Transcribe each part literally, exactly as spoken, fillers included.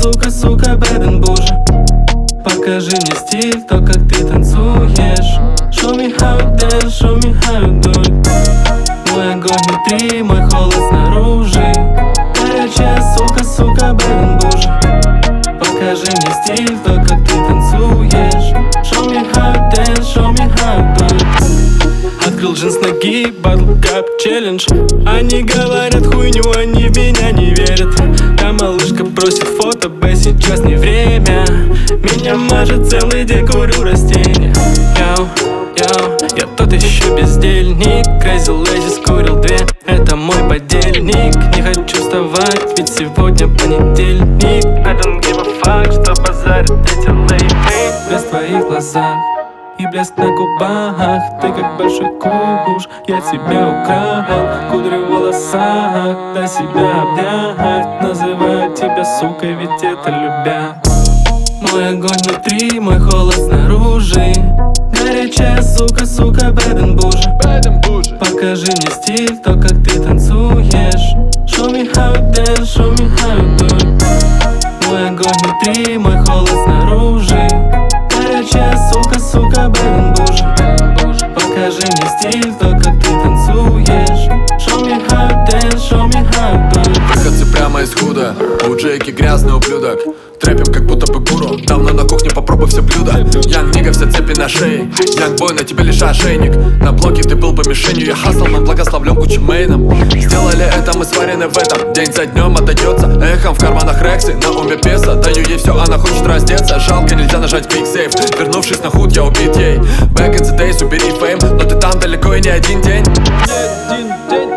сука, сука, бэдэн боже. Покажи мне стиль, то, как ты танцуешь. Show me how you dance, show me how you do it. Мой огонь внутри, мой холод снаружи. Горячая сука, сука, бэдэн боже. Покажи мне стиль, то, как ты танцуешь. Show me how you dance, show me how you do it. Открыл джинс ноги, батл кап челлендж. Они говорят хуйню, они в меня не верят. Та малышка просит фото, б, сейчас не время. Меня мажет целый день, курю растения. Йоу, йоу, я тот еще бездельник. Crazy Lazy скурил две, это мой подельник. Не хочу вставать, ведь сегодня понедельник. I don't give a fuck, что базарят эти лейты. Без твоих глазах и блеск на губах. Ты как большой куш, я тебя украл. Кудри в волосах, дай себя обнять. Называю тебя сукой, ведь это любя. Мой огонь внутри, мой холод снаружи. Горячая сука, сука, бэдэн боже. Покажи мне стиль, то, как ты танцуешь. Show me how you dance, show me how you do it. Мой огонь внутри, мой холод снаружи. Горячая сука, сука, бэдэн боже. Покажи мне стиль, то, как ты танцуешь. Show me how you dance, show me how you do it. Выходцы прямо из худа, у Джейки грязный ублюдок. Трэпим как будто бы гуру, давно на кухне, попробуй все блюда. Янг нига, все цепи на шее. Янг бой, на тебе лишь ошейник. На блоке ты был бы мишенью, я хасл, но благословлен Гуччи Мэйном. Сделали это, мы сварены в этом. День за днем отдается эхом в карманах Рексы. На уме песо, даю ей все, она хочет раздеться. Жалко, нельзя нажать quick save. Вернувшись на худ, я убит ей. Back in the days, убери фейм, но ты там далеко и не один день. Не один день.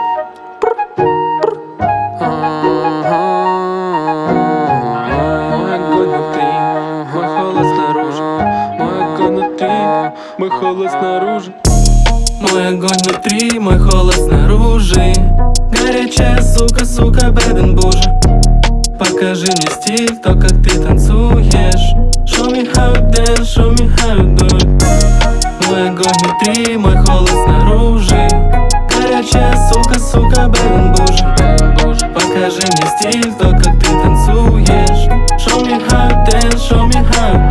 Мой холод снаружи. Мой огонь внутри, мой холод снаружи. Горячая сука, сука, бэдэн боже. Покажи мне стиль, то, как ты танцуешь. Show me how you dance, show me how you do it. Мой огонь внутри, мой холод снаружи. Горячая сука, сука, бэдэн боже. Покажи мне стиль, то, как ты танцуешь. Show me how you dance, show me how you do it.